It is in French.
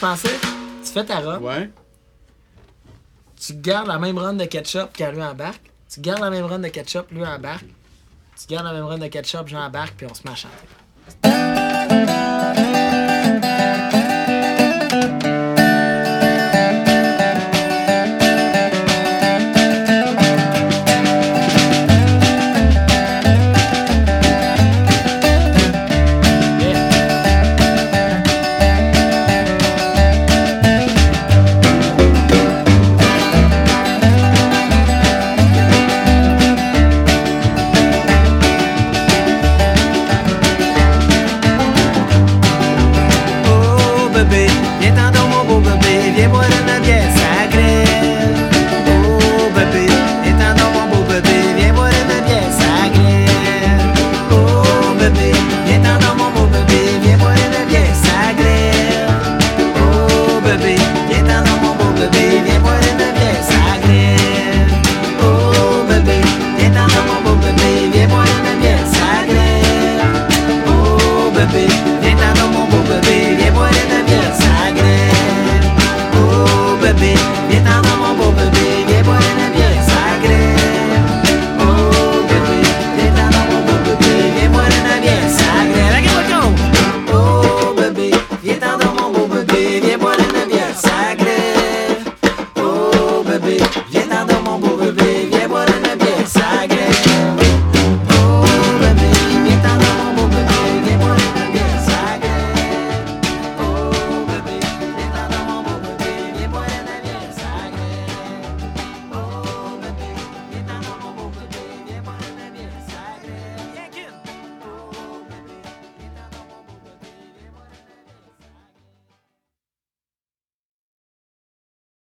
pensais? Tu fais ta robe, Ouais. tu gardes la même run de ketchup quand lui embarque, tu gardes la même run de ketchup, lui embarque, tu gardes la même run de ketchup, j'embarque, puis on se met à chanter.